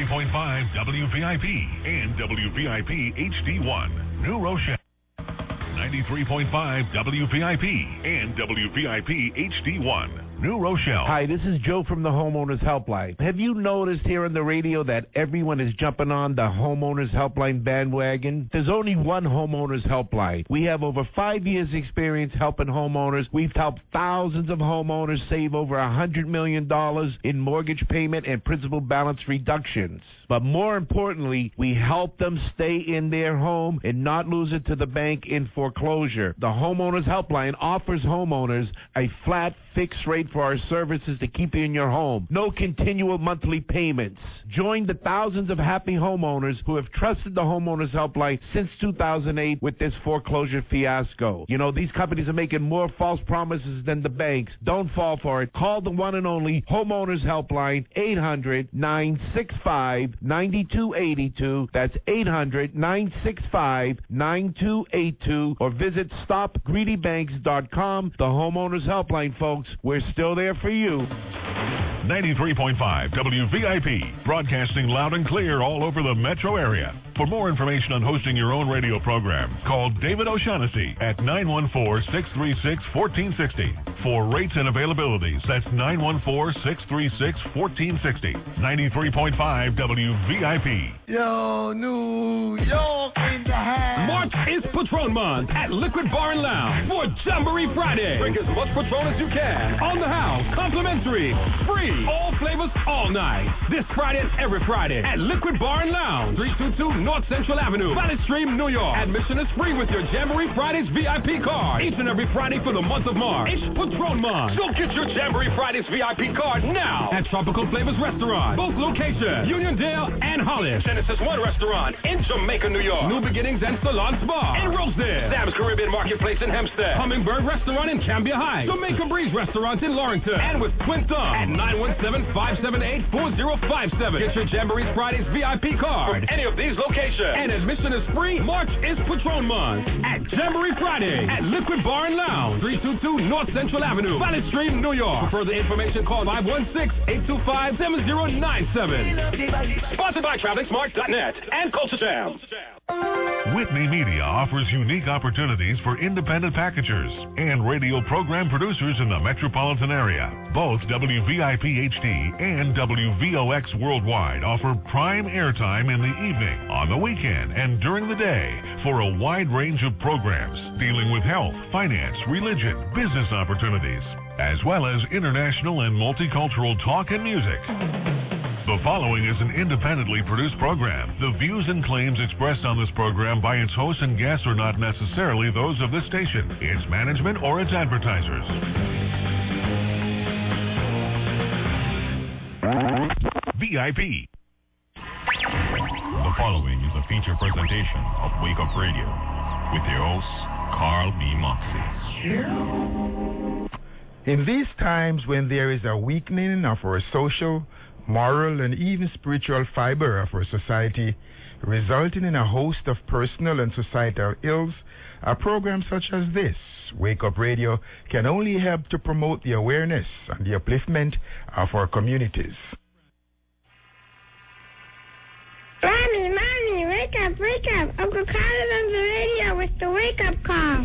93.5 WVIP and WVIP HD1, New Rochelle. 93.5 WVIP and WVIP HD1, New Rochelle. Hi, this is Joe from the Homeowners Helpline. Have you noticed here on the radio that everyone is jumping on the Homeowners Helpline bandwagon? There's only one Homeowners Helpline. We have over 5 years' experience helping homeowners. We've helped thousands of homeowners save over $100 million in mortgage payment and principal balance reductions. But more importantly, we help them stay in their home and not lose it to the bank in foreclosure. The Homeowners Helpline offers homeowners a flat, fixed rate for our services to keep you in your home. No continual monthly payments. Join the thousands of happy homeowners who have trusted the Homeowners Helpline since 2008 with this foreclosure fiasco. You know, these companies are making more false promises than the banks. Don't fall for it. Call the one and only Homeowners Helpline, 800-965-9282. That's 800-965-9282. Or visit stopgreedybanks.com. The Homeowners Helpline, folks. We're still there for you. 93.5 WVIP, broadcasting loud and clear all over the metro area. For more information on hosting your own radio program, call David O'Shaughnessy at 914-636-1460. For rates and availabilities, that's 914-636-1460. 93.5 WVIP. Yo, New York in the house. March is Patron Month at Liquid Bar and Lounge for Jamboree Friday. Drink as much Patron as you can. On the house, complimentary, free, all flavors, all night. This Friday and every Friday at Liquid Bar and Lounge, 322 North Central Avenue, Valley Stream, New York. Admission is free with your Jamboree Fridays VIP card. Each and every Friday for the month of March. It's Patron Month. So get your Jamboree Fridays VIP card now at Tropical Flavors Restaurant. Both locations, Uniondale and Hollis. Genesis One Restaurant in Jamaica, New York. New Beginnings and Salon Spa in Rosedale. Sam's Caribbean Marketplace in Hempstead. Hummingbird Restaurant in Cambia Heights. Jamaica Breeze Restaurant in Lawrenton. And with Twin Thumb at 917-578-4057. Get your Jamboree Fridays VIP card from any of these locations. And admission is free. March is Patron Month at Jamboree Friday at Liquid Bar and Lounge, 322 North Central Avenue, Valley Stream, New York. For further information, call 516-825-7097. Sponsored by TravelingSmart.net and Culture Jam. Whitney Media offers unique opportunities for independent packagers and radio program producers in the metropolitan area. Both WVIP HD and WVOX Worldwide offer prime airtime in the evening, on the weekend, and during the day for a wide range of programs dealing with health, finance, religion, business opportunities, as well as international and multicultural talk and music. The following is an independently produced program. The views and claims expressed on this program by its hosts and guests are not necessarily those of this station, its management, or its advertisers. VIP. The following is a feature presentation of Wake Up Radio with your host, Carl B. Moxley. In these times when there is a weakening of our social, moral, and even spiritual fiber of our society, resulting in a host of personal and societal ills, a program such as this, Wake Up Radio, can only help to promote the awareness and the upliftment of our communities. Mommy, wake up. Uncle Carl is on the radio with the wake-up call.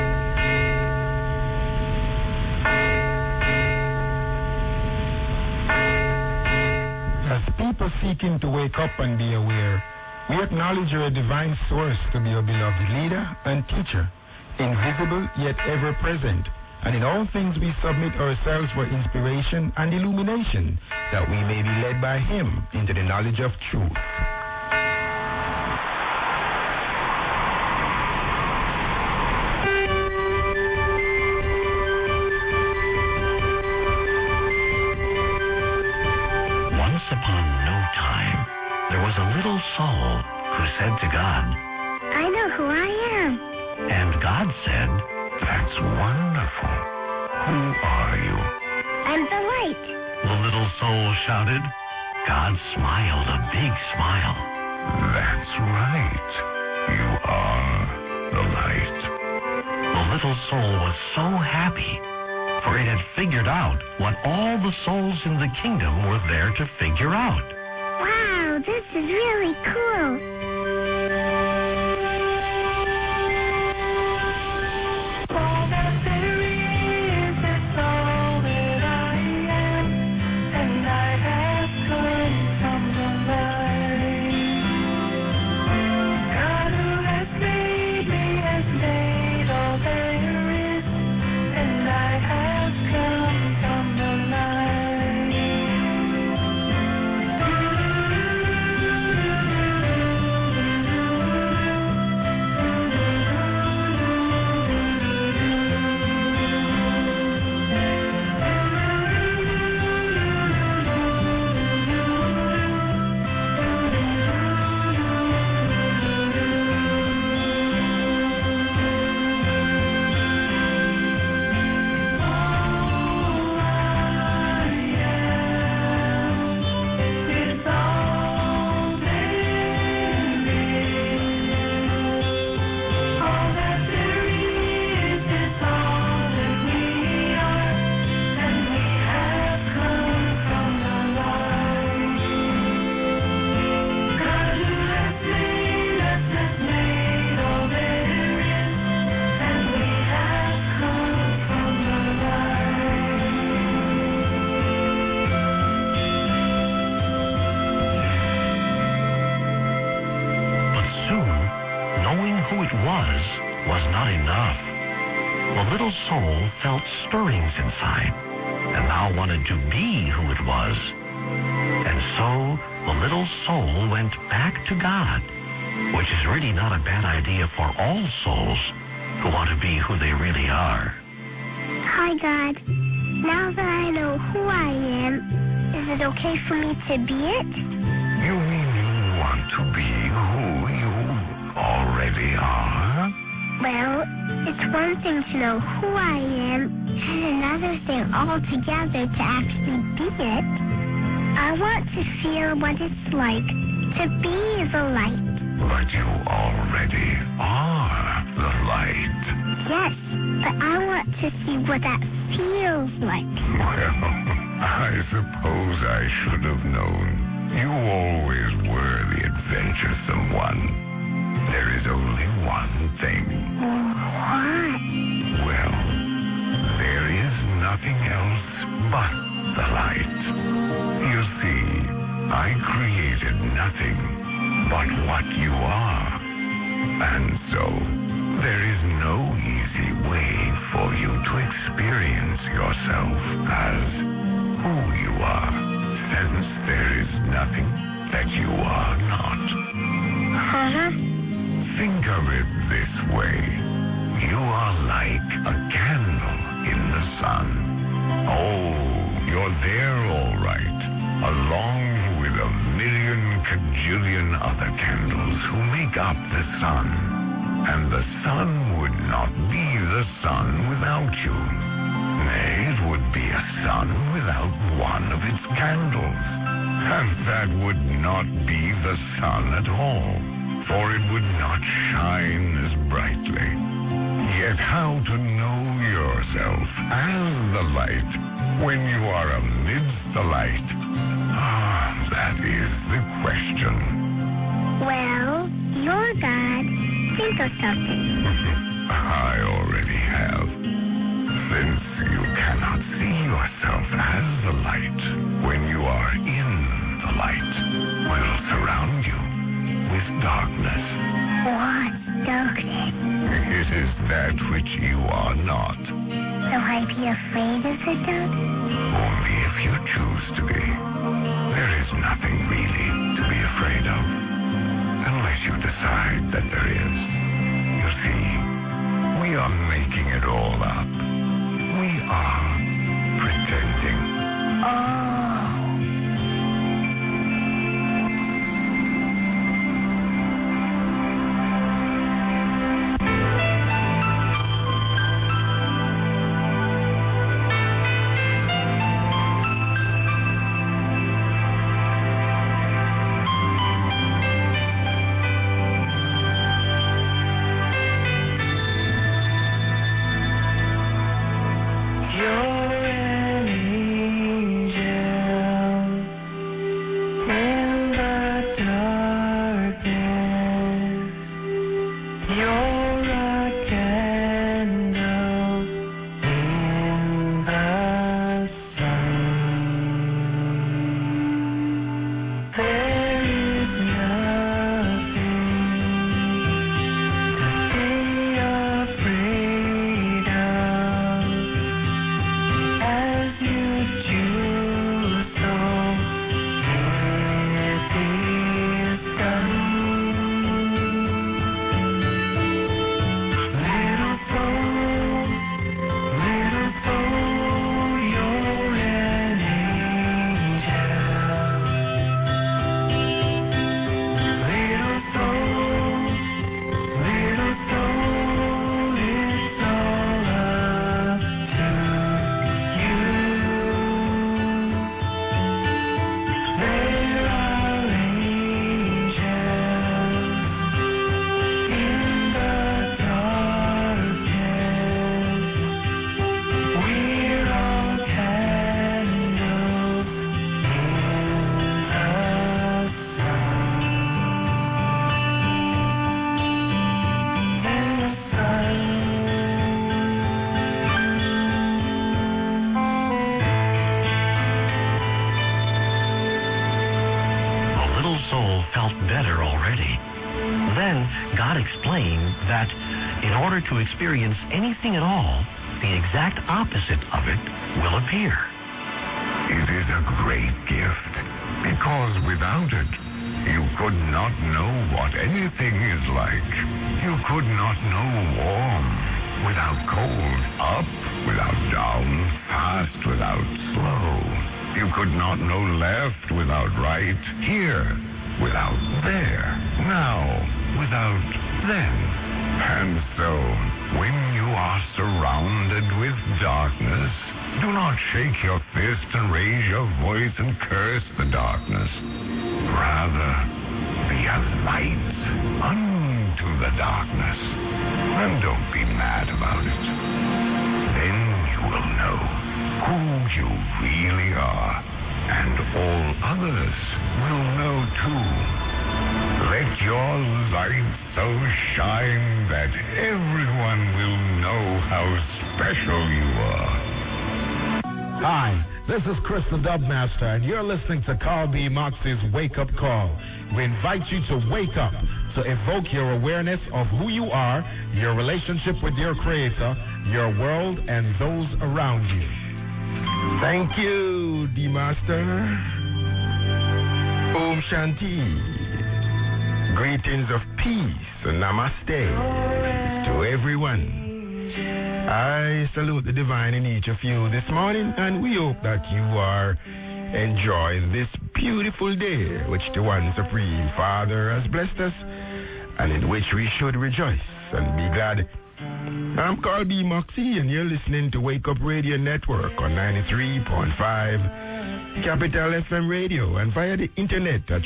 As people seeking to wake up and be aware, we acknowledge your divine source to be your beloved leader and teacher, invisible yet ever present, and in all things we submit ourselves for inspiration and illumination, that we may be led by Him into the knowledge of truth. Said to God, I know who I am. And God said, that's wonderful. Who are you? I'm the light. The little soul shouted. God smiled a big smile. That's right. You are the light. The little soul was so happy, for it had figured out what all the souls in the kingdom were there to figure out. Wow, this is really cool. Was not enough. The little soul felt stirrings inside and now wanted to be who it was. And so the little soul went back to God, which is really not a bad idea for all souls who want to be who they really are. Hi, God. Now that I know who I am, is it okay for me to be it? You mean you want to be who you already are? Well, it's one thing to know who I am, and another thing altogether to actually be it. I want to feel what it's like to be the light. But you already are the light. Yes, but I want to see what that feels like. Well, I suppose I should have known. You always were the adventuresome one. There is only one thing. What? Well, there is nothing else but the light. You see, I created nothing but what you are. And so, there is no easy way for you to experience yourself as who you are, since there is nothing that you are not. Huh? Think of it this way. You are like a candle in the sun. Oh, you're there all right, along with a million cajillion other candles who make up the sun. And the sun would not be the sun without you. Nay, it would be a sun without one of its candles. And that would not be the sun at all, for it would not shine as brightly. Yet how to know yourself as the light when you are amidst the light? That is the question. Well, you're God. Think of something. I already have. Since you cannot see yourself as the light when you are in the light, will surround you with darkness. What darkness? It is that which you are not. So I be afraid of the dark? Only if you choose to be. There is nothing really to be afraid of, unless you decide that there is. You see, we are making it all up. We are pretending. Oh. that in order to experience anything at all, the exact opposite of it will appear. It is a great gift, because without it, you could not know what anything is like. You could not know warm without cold, up without down, fast without slow. You could not know left without right, here without there, now without then. And so, when you are surrounded with darkness, do not shake your fist and raise your voice and curse the darkness. Rather, be a light unto the darkness. And don't be mad about it. Then you will know who you really are, and all others will know too. Let your light so shine that everyone will know how special you are. Hi, this is Chris the Dubmaster, and you're listening to Carl B. Moxie's Wake Up Call. We invite you to wake up, to evoke your awareness of who you are, your relationship with your Creator, your world, and those around you. Thank you, D-Master. Om Shanti. Greetings of peace and namaste to everyone. I salute the divine in each of you this morning, and we hope that you are enjoying this beautiful day which the one Supreme Father has blessed us, and in which we should rejoice and be glad. I'm Carl B. Moxie, and you're listening to Wake Up Radio Network on 93.5 Capital FM Radio, and via the internet at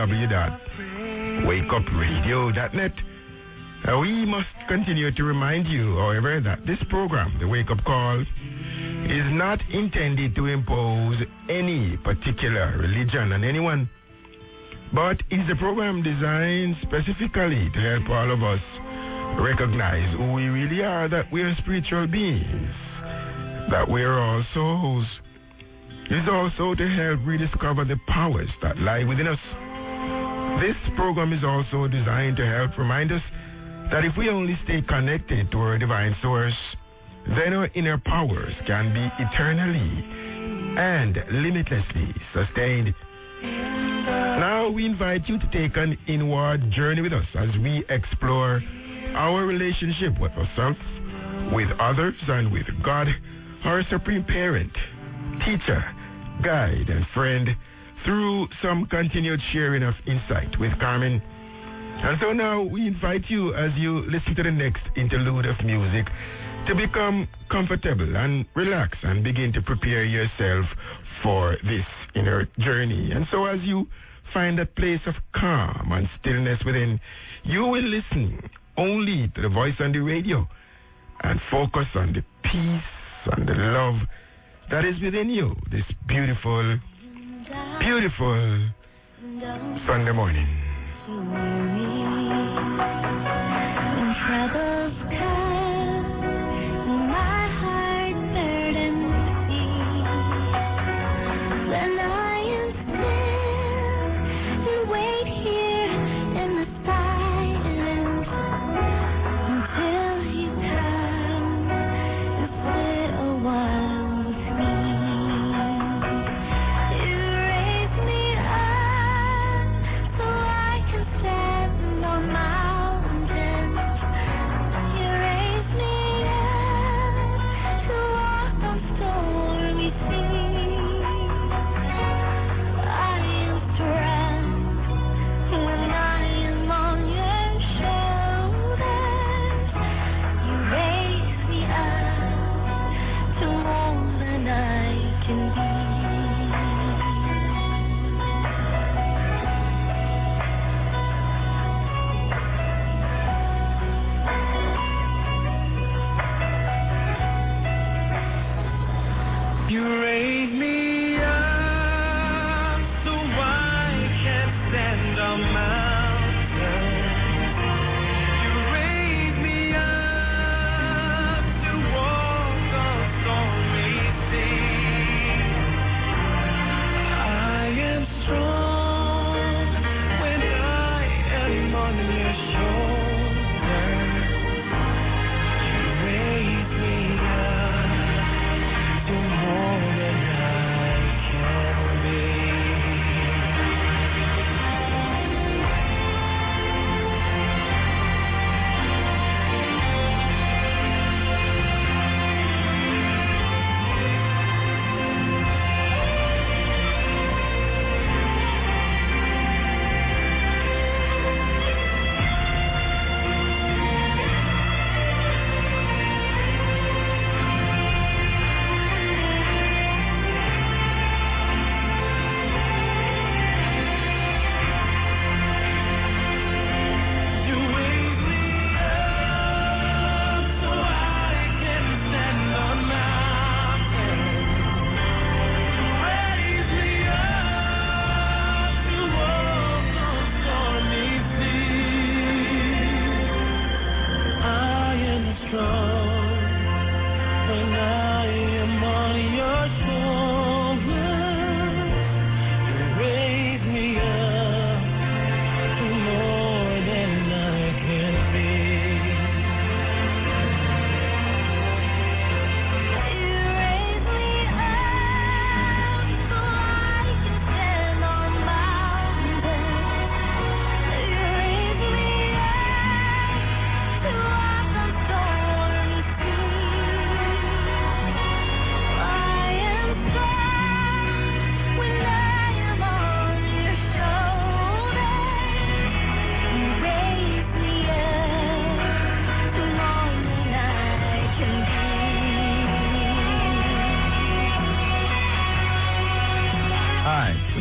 www.wakeupradio.net. We must continue to remind you, however, that this program, the Wake Up Call, is not intended to impose any particular religion on anyone, but is a program designed specifically to help all of us recognize who we really are, that we are spiritual beings, that we are all souls. It is also to help rediscover the powers that lie within us. This program is also designed to help remind us that if we only stay connected to our divine source, then our inner powers can be eternally and limitlessly sustained. Now we invite you to take an inward journey with us as we explore our relationship with ourselves, with others, and with God, our supreme parent, teacher, guide, and friend, through some continued sharing of insight with Carmen. And so now we invite you, as you listen to the next interlude of music, to become comfortable and relax and begin to prepare yourself for this inner journey. And so as you find that place of calm and stillness within, you will listen only to the voice on the radio and focus on the peace and the love that is within you this beautiful, beautiful Sunday morning.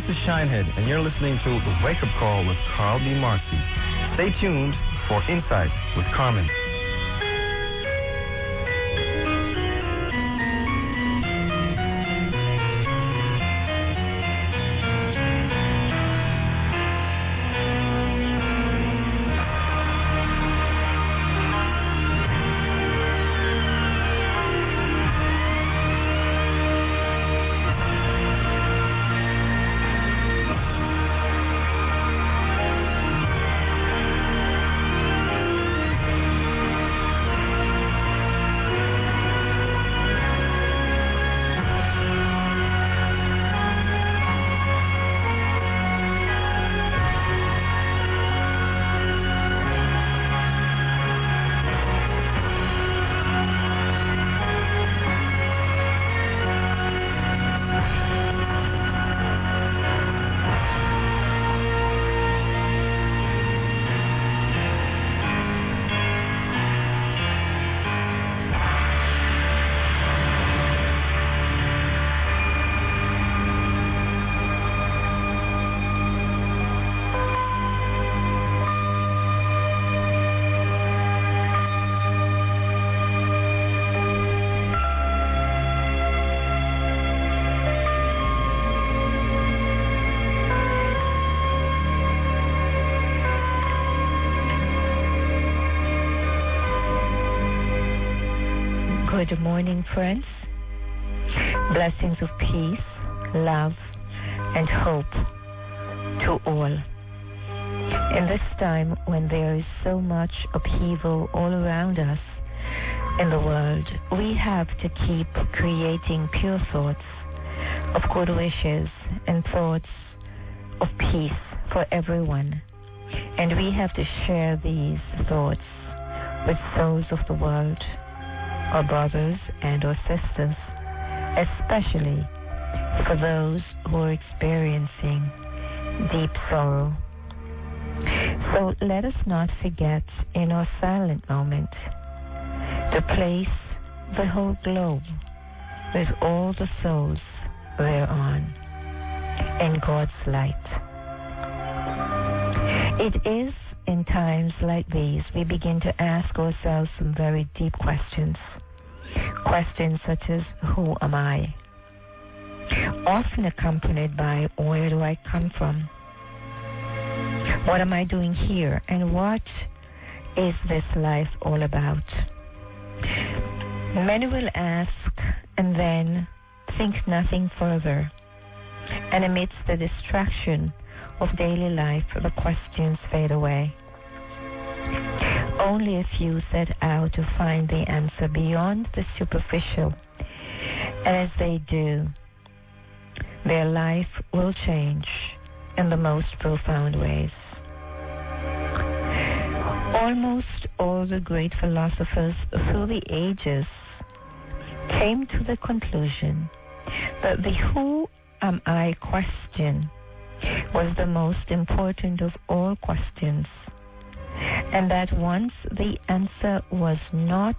this is Shinehead, and you're listening to The Wake Up Call with Carl B. Marcy. Stay tuned for Insight with Carmen. Good morning, friends. Blessings of peace, love, and hope to all. In this time when there is so much upheaval all around us in the world, we have to keep creating pure thoughts of good wishes and thoughts of peace for everyone. And we have to share these thoughts with souls of the world, our brothers and our sisters, especially for those who are experiencing deep sorrow. So let us not forget in our silent moment to place the whole globe with all the souls thereon in God's light. It is in times like these we begin to ask ourselves some very deep questions. Questions such as, who am I? Often accompanied by, where do I come from? What am I doing here? And what is this life all about? Many will ask and then think nothing further. And amidst the distraction of daily life, the questions fade away. Only a few set out to find the answer beyond the superficial. And as they do, their life will change in the most profound ways. Almost all the great philosophers through the ages came to the conclusion that the who am I question was the most important of all questions, and that once the answer was not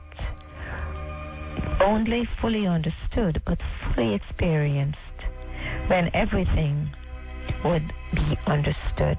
only fully understood but fully experienced, then everything would be understood.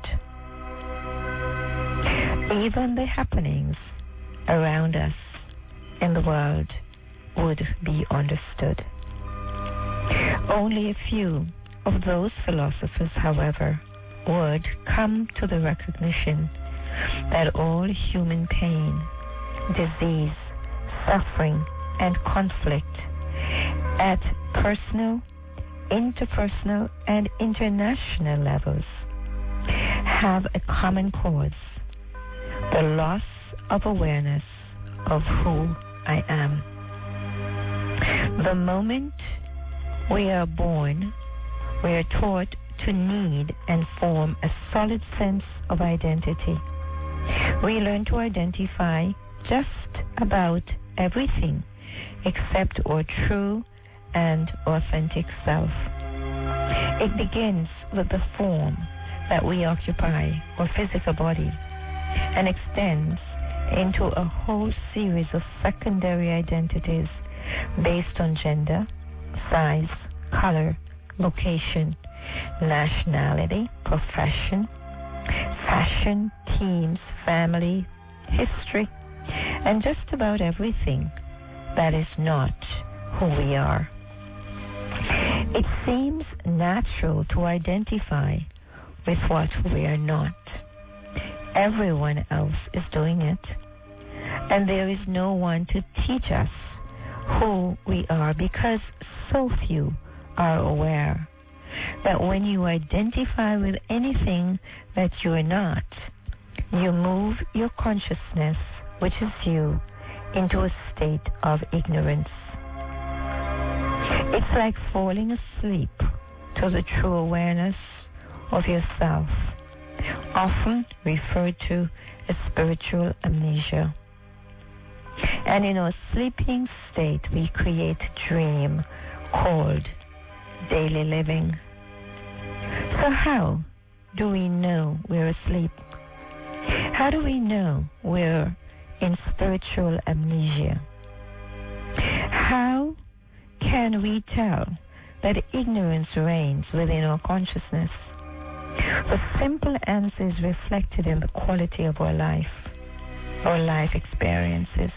Even the happenings around us in the world would be understood. Only a few of those philosophers, however, would come to the recognition that all human pain, disease, suffering, and conflict at personal, interpersonal, and international levels have a common cause: the loss of awareness of who I am. The moment we are born, we are taught to need and form a solid sense of identity. We learn to identify just about everything except our true and authentic self. It begins with the form that we occupy, our physical body, and extends into a whole series of secondary identities based on gender, size, color, location, nationality, profession, fashion, teams, family, history, and just about everything that is not who we are. It seems natural to identify with what we are not. Everyone else is doing it, and there is no one to teach us who we are, because so few are aware that when you identify with anything that you are not, you move your consciousness, which is you, into a state of ignorance. It's like falling asleep to the true awareness of yourself, often referred to as spiritual amnesia. And in our sleeping state, we create a dream called daily living. So how do we know we're asleep? How do we know we're in spiritual amnesia? How can we tell that ignorance reigns within our consciousness? The simple answer is reflected in the quality of our life experiences.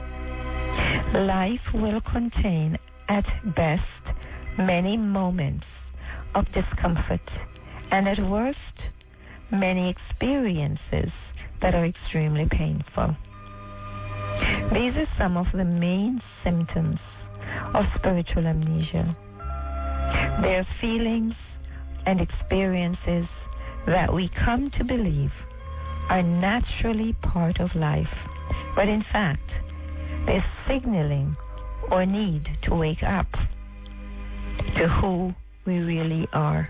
Life will contain, at best, many moments of discomfort, and at worst, many experiences that are extremely painful. These are some of the main symptoms of spiritual amnesia. They are feelings and experiences that we come to believe are naturally part of life, but in fact, they're signaling our need to wake up to who we really are.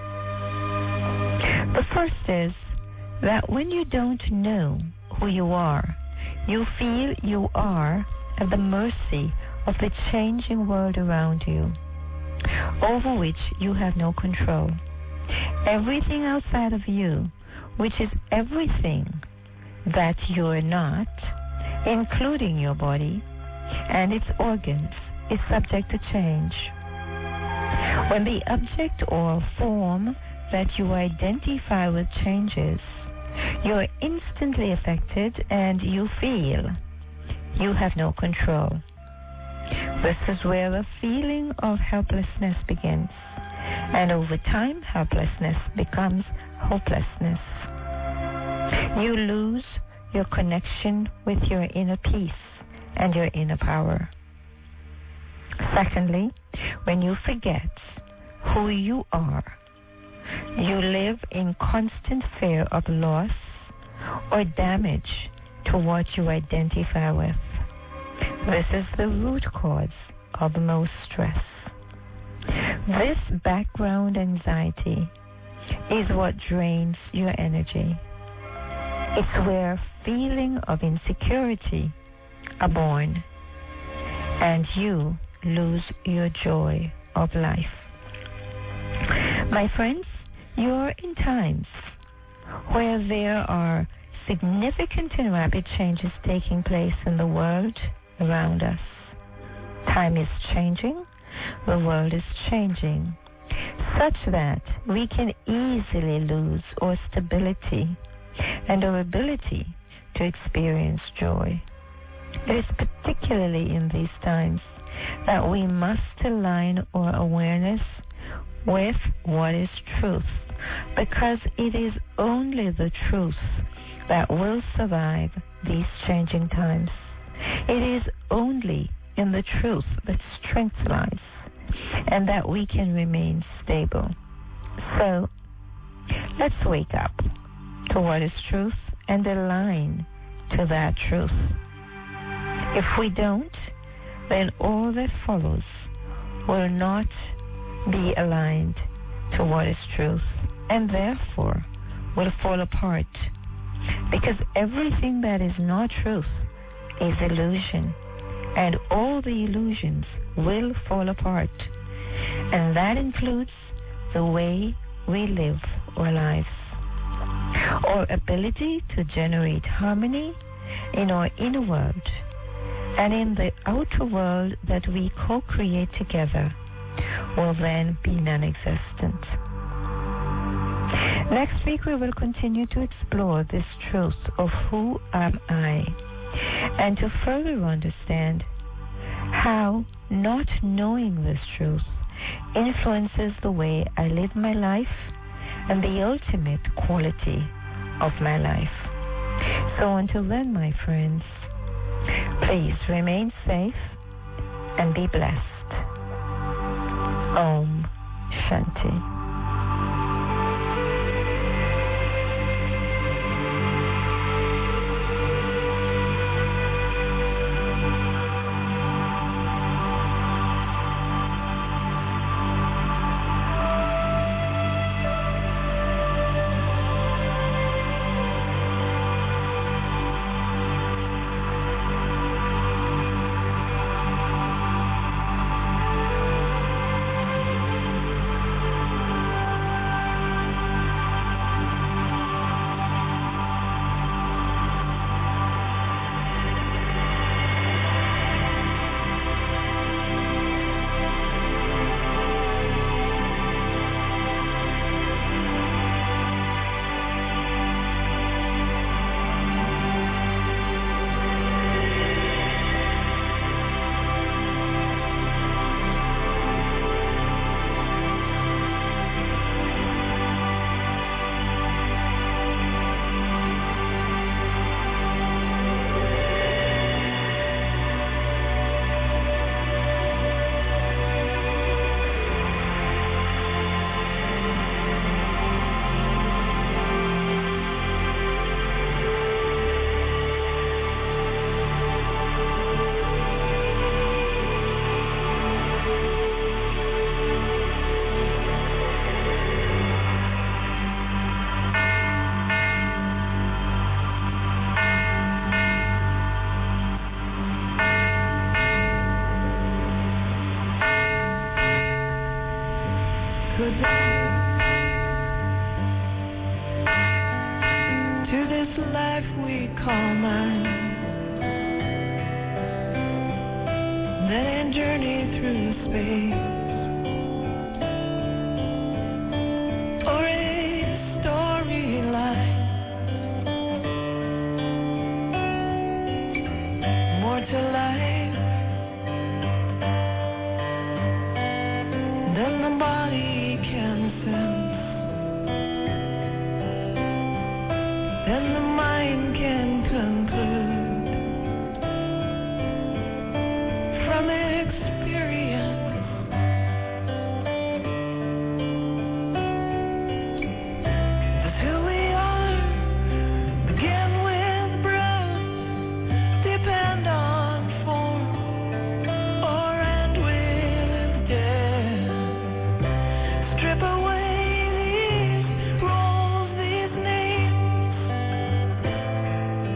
The first is that when you don't know who you are, you feel you are at the mercy of the changing world around you, over which you have no control. Everything outside of you, which is everything that you're not, including your body and its organs, is subject to change. When the object or form that you identify with changes, you're instantly affected and you feel you have no control. This is where the feeling of helplessness begins, and over time, helplessness becomes hopelessness. You lose your connection with your inner peace and your inner power. Secondly, when you forget who you are, you live in constant fear of loss or damage to what you identify with. This is the root cause of most stress. This background anxiety is what drains your energy. It's where feelings of insecurity are born, and you lose your joy of life. My friends, you're in times where there are significant and rapid changes taking place in the world around us. Time is changing, the world is changing, such that we can easily lose our stability and our ability to experience joy. It is particularly in these times that we must align our awareness with what is truth, because it is only the truth that will survive these changing times. It is only in the truth that strength lies, and that we can remain stable. So, let's wake up to what is truth and align to that truth. If we don't, then all that follows will not be aligned to what is truth, and therefore will fall apart, because everything that is not truth is illusion, and all the illusions will fall apart, and that includes the way we live our lives. Our ability to generate harmony in our inner world and in the outer world that we co-create together will then be non-existent. Next week, we will continue to explore this truth of who am I, and to further understand how not knowing this truth influences the way I live my life and the ultimate quality of my life. So until then, my friends, please remain safe and be blessed. Om Shanti. To this life we call mine, then in journey through space, or a storyline, more to life than the body can sense, than the mind can conclude from experience. That's who we are. Begin with breath, depend on form, or end with death. Strip away these roles, these names,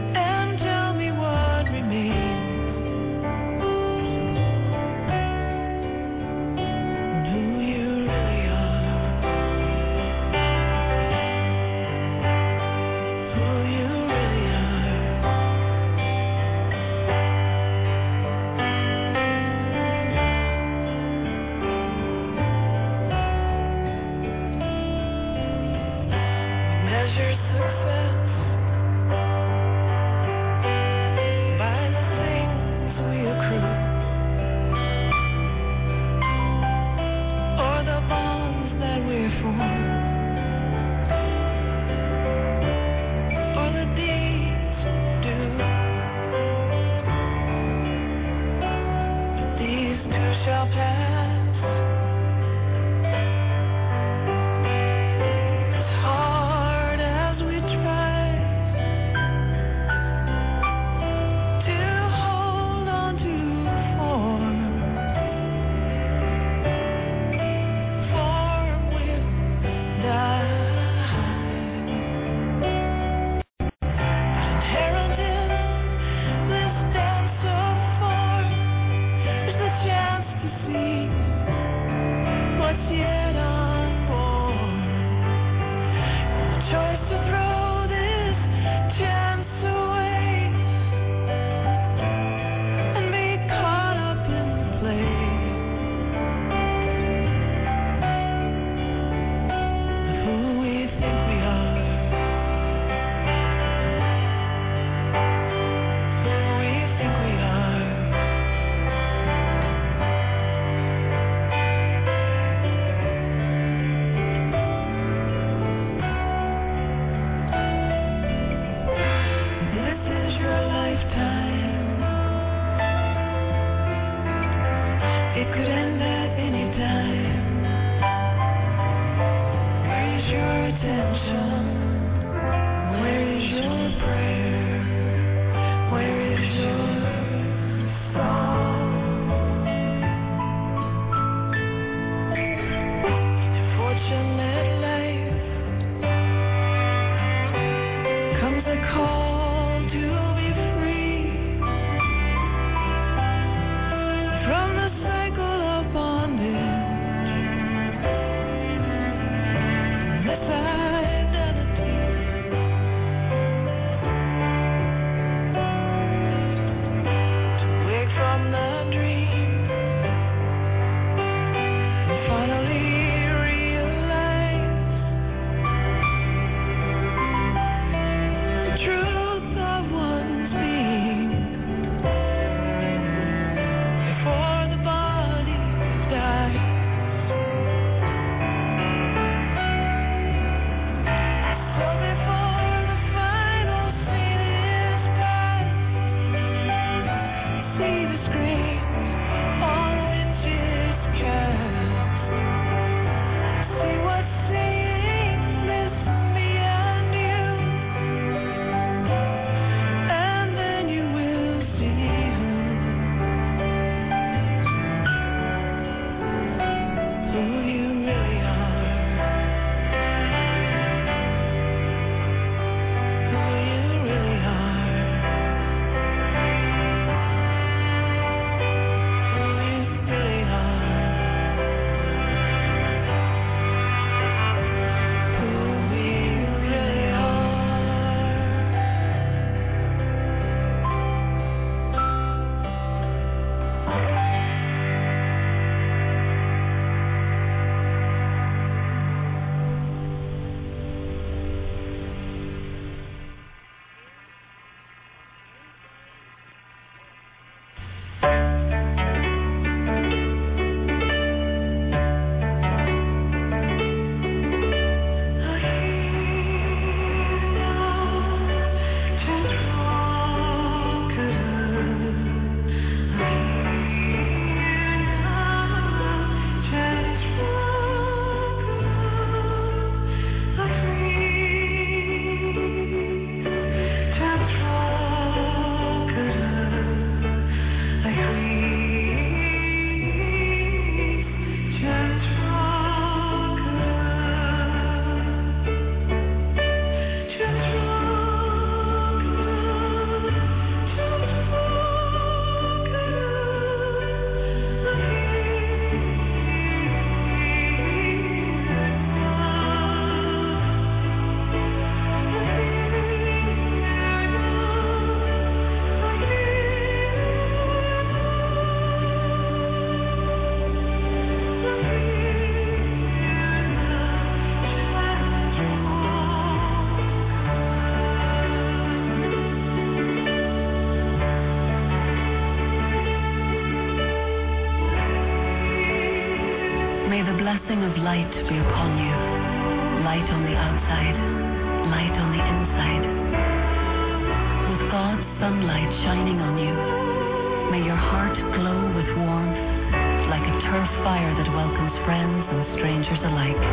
May the blessing of light be upon you. Light on the outside, light on the inside. With God's sunlight shining on you, may your heart glow with warmth like a turf fire that welcomes friends and strangers alike.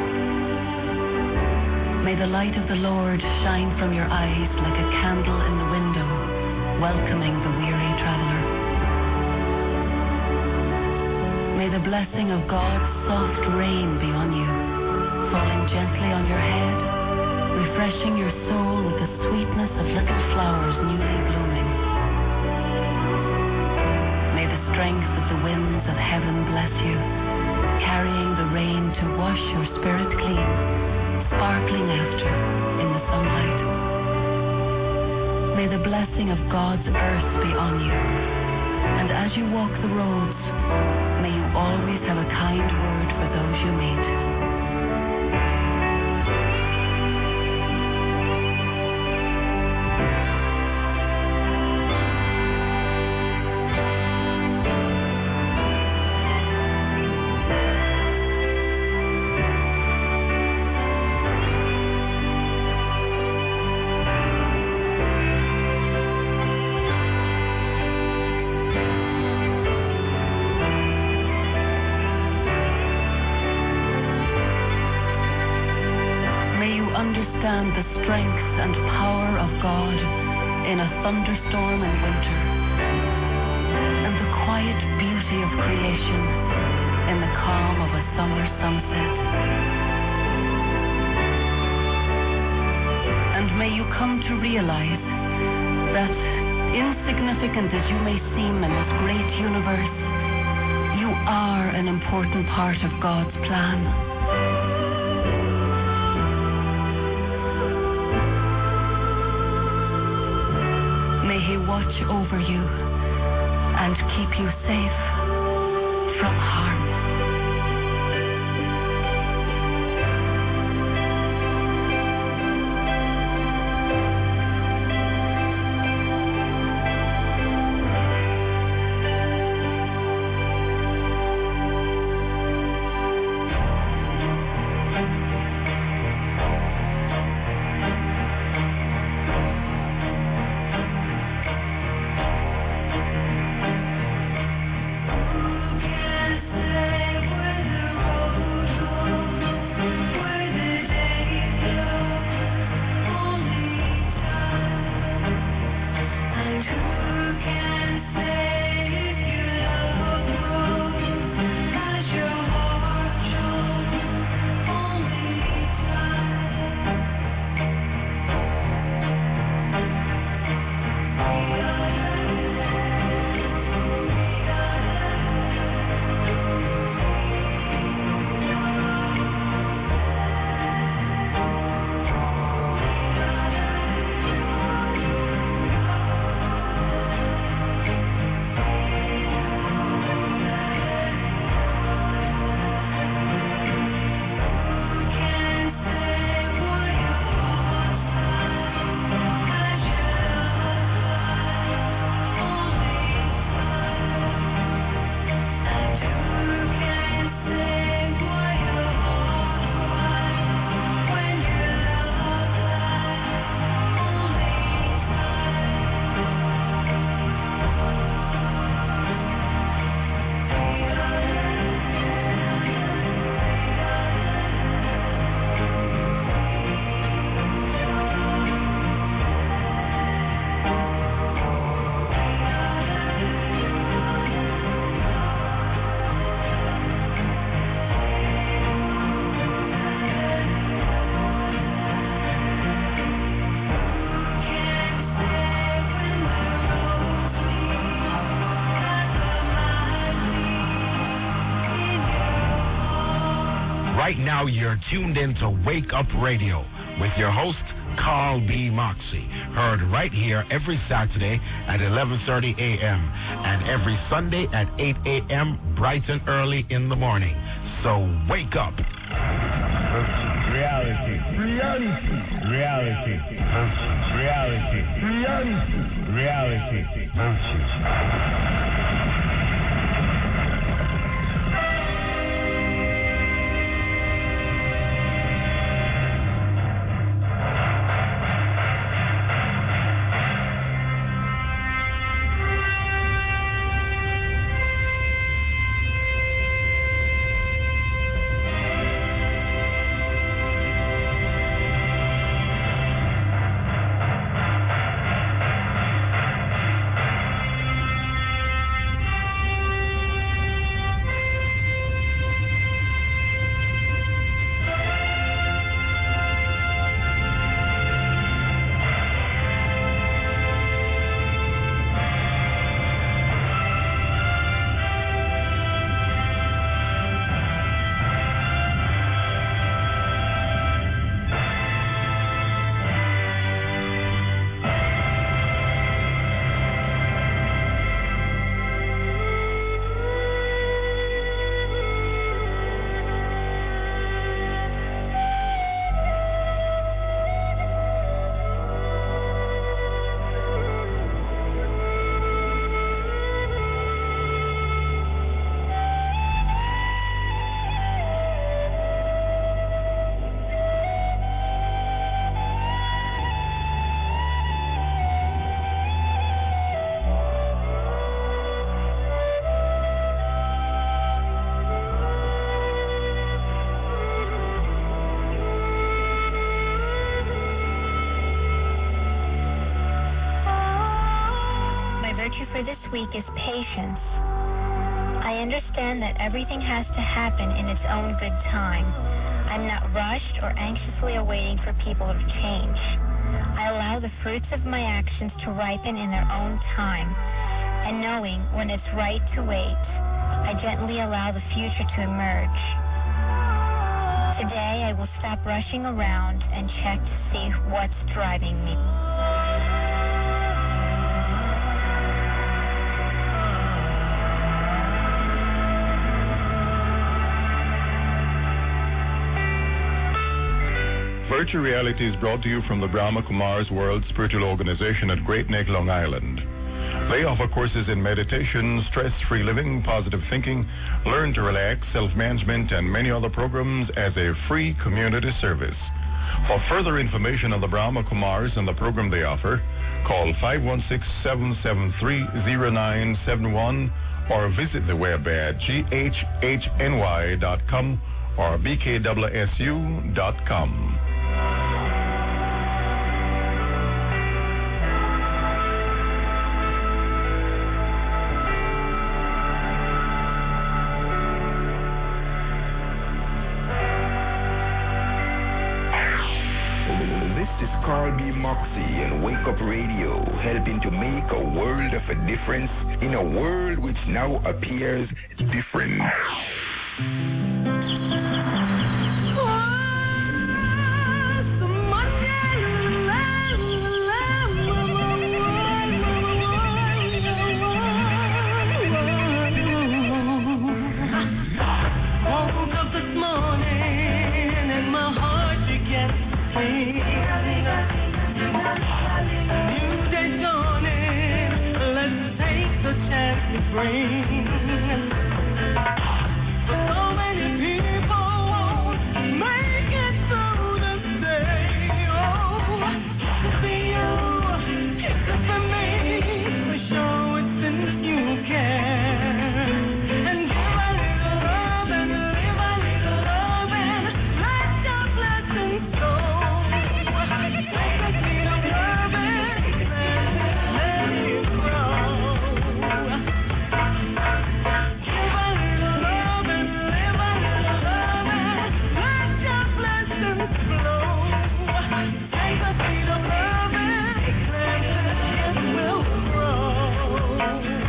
May the light of the Lord shine from your eyes like a candle in the window, welcoming the weary traveler. May the blessing of God's soft rain be on you, falling gently on your head, refreshing your soul with the sweetness of little flowers newly blooming. May the strength of the winds of heaven bless you, carrying the rain to wash your spirit clean, sparkling after in the sunlight. May the blessing of God's earth be on you, and as you walk the roads, may you always have a kind word for those you meet. The strength and power of God in a thunderstorm in winter, and the quiet beauty of creation in the calm of a summer sunset. And may you come to realize that, insignificant as you may seem in this great universe, you are an important part of God's plan. May He watch over you and keep you safe from harm. Right now, you're tuned in to Wake Up Radio with your host, Carl B. Moxie. Heard right here every Saturday at 11:30 a.m. and every Sunday at 8 a.m. bright and early in the morning. So wake up. Reality. Reality. Reality. Reality. Reality. Reality. week is patience. I understand that everything has to happen in its own good time. I'm not rushed or anxiously awaiting for people to change. I allow the fruits of my actions to ripen in their own time, and knowing when it's right to wait, I gently allow the future to emerge. Today, I will stop rushing around and check to see what's driving me. Virtual Reality is brought to you from the Brahma Kumaris World Spiritual Organization at Great Neck, Long Island. They offer courses in meditation, stress-free living, positive thinking, learn to relax, self-management, and many other programs as a free community service. For further information on the Brahma Kumaris and the program they offer, call 516-773-0971 or visit the web at ghhny.com or bkwsu.com. Carl B. Moxie and Wake Up Radio, helping to make a world of a difference in a world which now appears different. Woke up this morning and my heart began to sing. New day dawning, let's take the chance to bring. But so many people won't make it through the day. Oh, to be you, it's good for me. Show it since you can. And give a little love and live a little love and let your blessings flow. Take a seed of love and let it grow. Give a little love and live a little love and let your blessings flow. Take a seed of love and it will grow.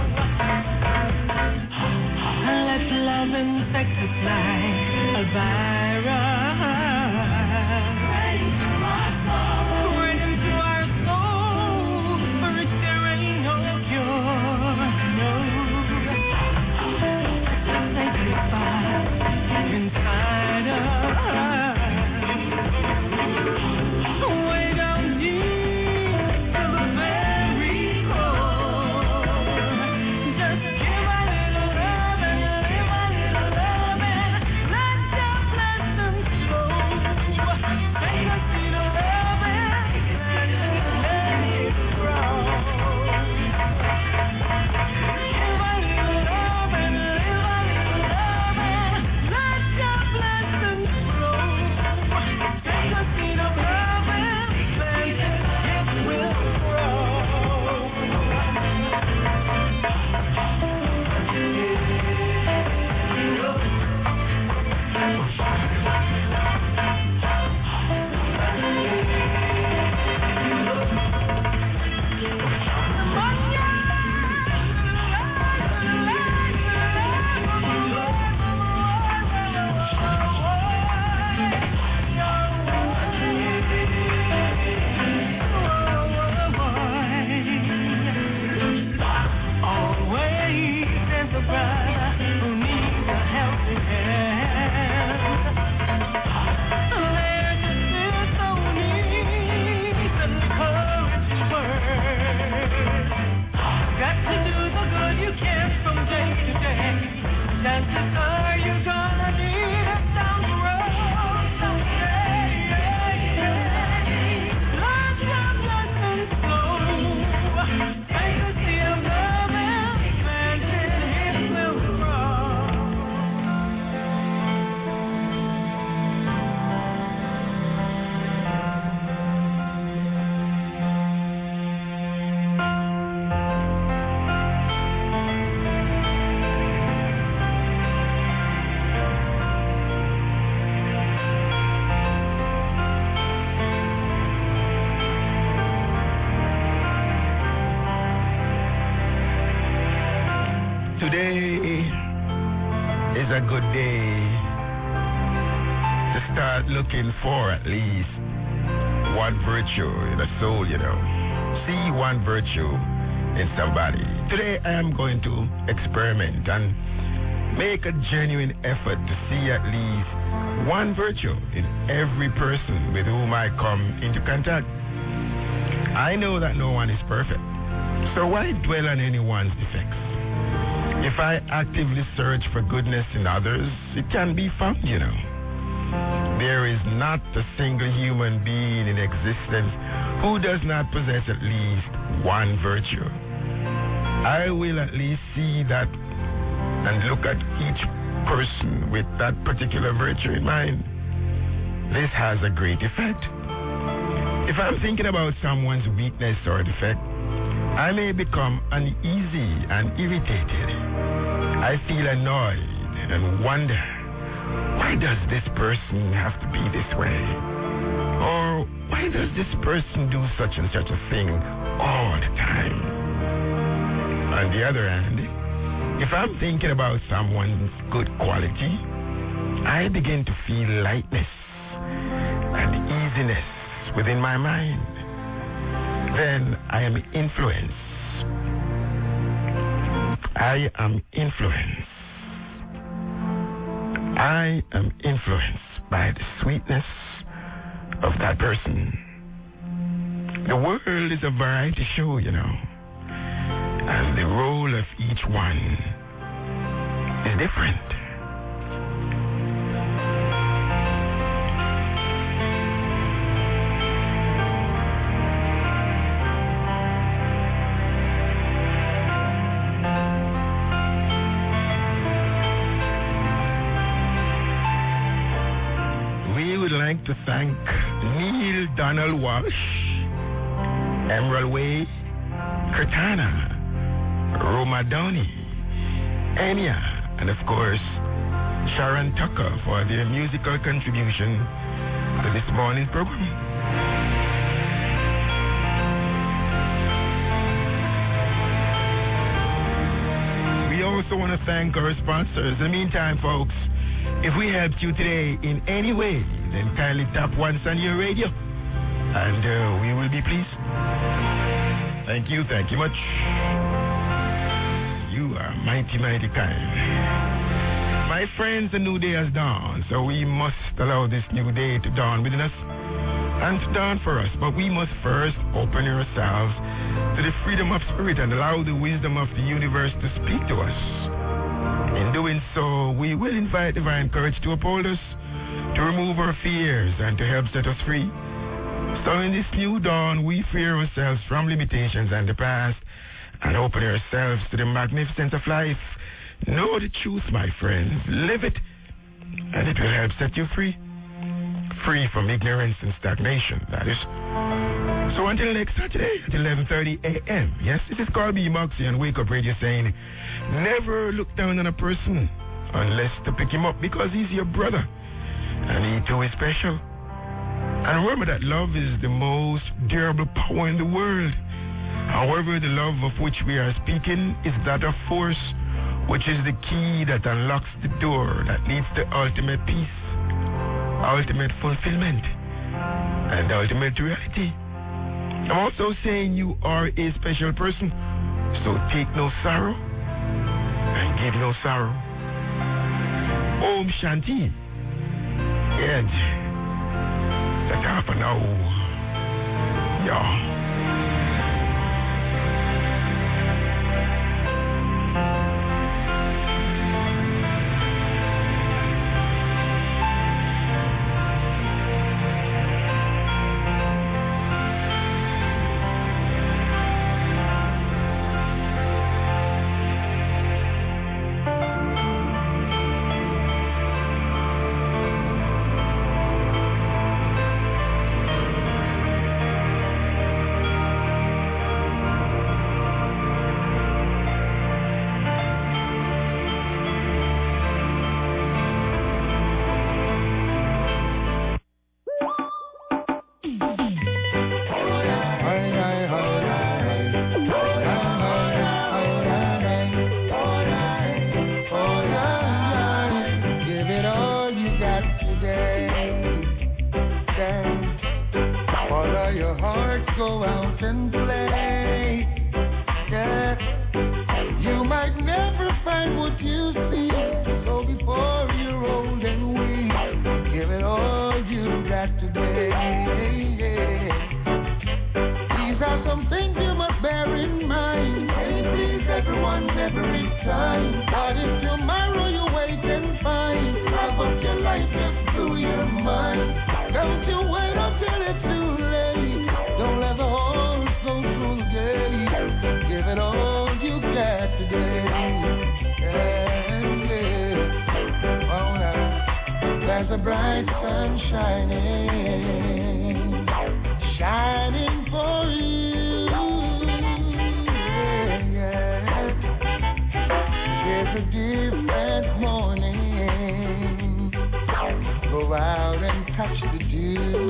Let love insectify a virus right into our soul, for which there ain't no cure. No, let's sanctify inside us, way down deep to the very core. Just give a little love and live a little love and let your blessings Today is a good day to start looking for at least one virtue in a soul, you know. See one virtue in somebody. Today I am going to experiment and make a genuine effort to see at least one virtue in every person with whom I come into contact. I know that no one is perfect, so why dwell on anyone's defects? If I actively search for goodness in others, it can be found, you know. There is not a single human being in existence who does not possess at least one virtue. I will at least see that and look at each person with that particular virtue in mind. This has a great effect. If I'm thinking about someone's weakness or defect, I may become uneasy and irritated. I feel annoyed and wonder, why does this person have to be this way? Or why does this person do such and such a thing all the time? On the other hand, if I'm thinking about someone's good quality, I begin to feel lightness and easiness within my mind. Then I am influenced. I am influenced by the sweetness of that person. The world is a variety show, you know, and the role of each one is different. To thank Neil Donald Walsh, Emerald Way, Cortana, Roma Downey, Enya, and of course Sharon Tucker for their musical contribution to this morning's program. We also want to thank our sponsors. In the meantime, folks, if we helped you today in any way, then kindly tap once on your radio, and we will be pleased. Thank you much. You are mighty, mighty kind. My friends, a new day has dawned, so we must allow this new day to dawn within us and to dawn for us. But we must first open ourselves to the freedom of spirit and allow the wisdom of the universe to speak to us. In doing so, we will invite divine courage to uphold us, to remove our fears, and to help set us free. So in this new dawn, we free ourselves from limitations and the past and open ourselves to the magnificence of life. Know the truth, my friends. Live it, and it will help set you free. Free from ignorance and stagnation, that is. So until next Saturday at 11:30 a.m. Yes, this is Carl B. Moxie on Wake Up Radio saying, never look down on a person unless to pick him up because he's your brother and he too is special. And remember that love is the most durable power in the world. However, the love of which we are speaking is that of force, which is the key that unlocks the door that leads to ultimate peace, ultimate fulfillment, and ultimate reality. I'm also saying you are a special person, so take no sorrow and give no sorrow. Om Shanti. And that's half an hour. Yeah. got today. Follow your heart, go out and play. Yeah. You might never find what you see, so before you're old and weak, give it all you got today. Yeah. These are some things you must bear in mind. Can't please everyone every time. But if tomorrow you wait and find half of your life just through your mind, don't you wait until it's too late. Don't let the horse go through the gate. Give it all you got today. Yeah. Oh, now there's a bright sun shining, shining for you. Yeah, yeah. It's a different morning. Go out and touch the dew.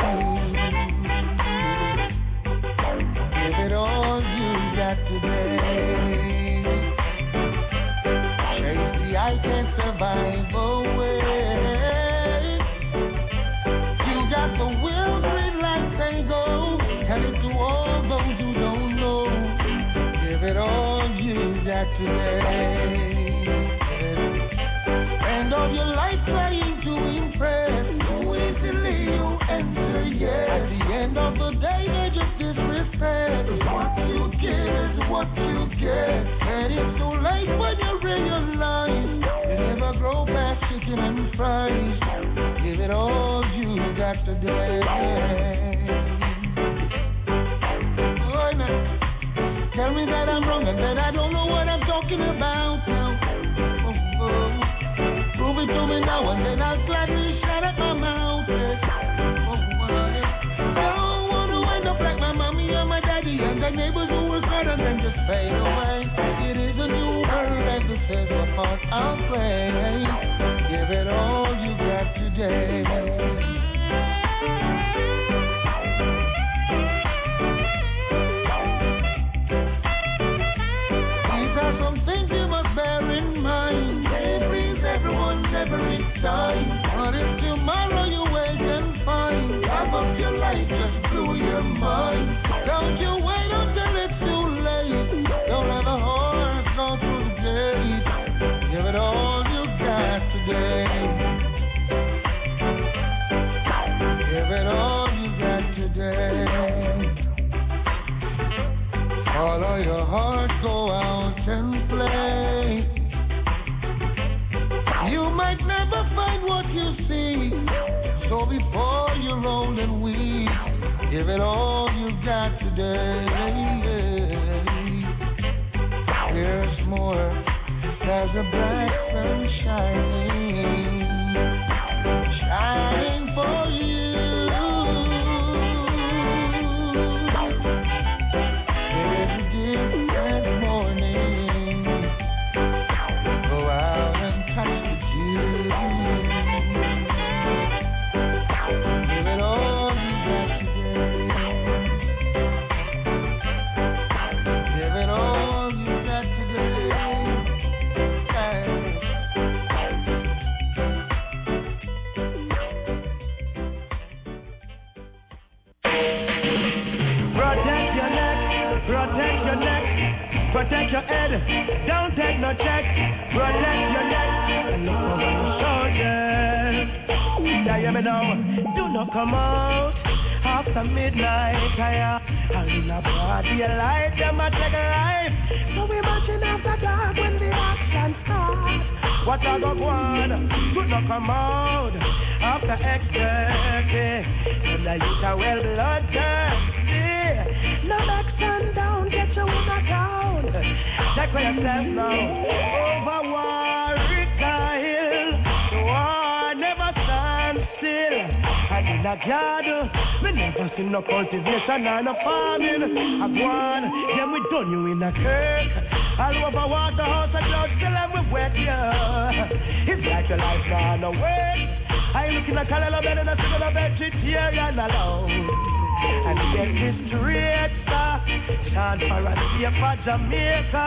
Give it all you got today. Chase the I can't survive away. You got the will, green light, say go. Tell it to all those who don't know. Give it all you got today. Spend all your life trying to impress. Too easily you enter, yes. At the end of the day, they just disrespect. What you give is what you get. And it's too late when you realize you never grow past chicken and fries. Give it all you got today. Oh, now, tell me that I'm wrong and that I don't know what I'm talking about now. Oh, oh. Prove it to me now and then I'll gladly shut up my mouth. Yeah. Oh, I don't want to end up like my mommy and my daddy and the neighbors who work hard and then just fade away. It is a new world as it says a part I'll play. Give it all you got today. These are some things you must bear in mind. Every time, but if tomorrow you wait and find half of your life just blew your mind, don't you wait until it's too late. Don't let the horse go through the gate. Give it all you got today. Give it all you got today. Follow your heart, go out and play. You might never find what you see, so before you're old and weak, give it all you got today. There's more, there's a bright sun shining, shining for you. There's a different morning. Go out and touch the give it all you got today. Give it all you got today. Protect your neck, protect your neck, protect your head. Don't take no check. Protect your neck and look over your shoulders. Yeah, hear me now. Do not come out after midnight. And in a broad daylight, them a take a life. So we marching after dark when the action starts. What I go on? Do not come out after X-30. And the youth are well blood thirsty. No action down, get you in a town. Check for yourself now. Over Warwick Hill, the war never stands still. And in a garden, we never see no cultivation and no farming. I go on, then we done you in a kirk. All over Waterhouse and clouds till we wet you. It's like your life now no wait. I looking at Kalala better than a vegetarian alone. And get this straight, sir. Chant for a safer Jamaica.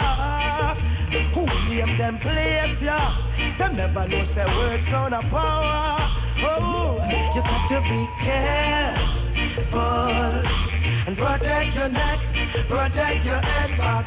Who name them place, yeah? Them never know say words on a power. Oh, be careful and protect your neck, protect your head, but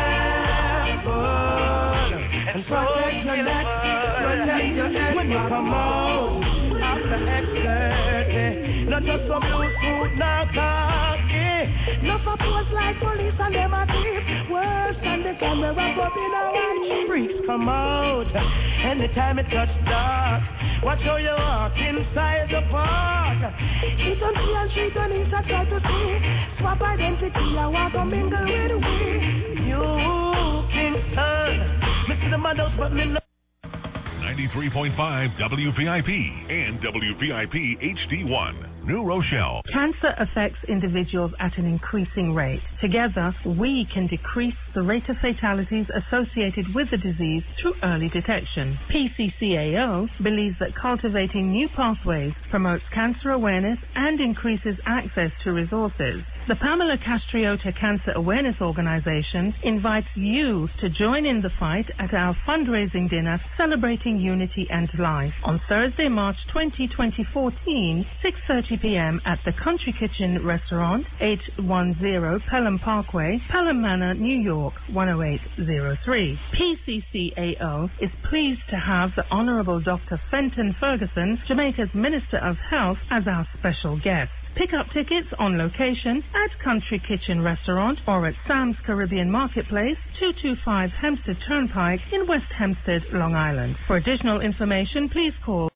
careful and protect your neck, protect your head when you come out after exerting. Not just some loose food, not cocky. No suppose like police and them a thief. Worse than the time we wrap up in our watch. Freaks come out anytime it touch dark. Watch how you walk inside the park. Eat on tea and street and eat a try to see. Swap identity and walk and mingle with we. You Kingston, me see the madhouse but me no. 93.5 WVIP and WVIP HD1, New Rochelle. Cancer affects individuals at an increasing rate. Together, we can decrease the rate of fatalities associated with the disease through early detection. PCCAO believes that cultivating new pathways promotes cancer awareness and increases access to resources. The Pamela Castriota Cancer Awareness Organization invites you to join in the fight at our fundraising dinner celebrating unity and life on Thursday, March 20, 2014, 6:30 p.m. at the Country Kitchen Restaurant, 810 Pelham Parkway, Pelham Manor, New York, 10803. PCCAO is pleased to have the Honorable Dr. Fenton Ferguson, Jamaica's Minister of Health, as our special guest. Pick up tickets on location at Country Kitchen Restaurant or at Sam's Caribbean Marketplace, 225 Hempstead Turnpike in West Hempstead, Long Island. For additional information, please call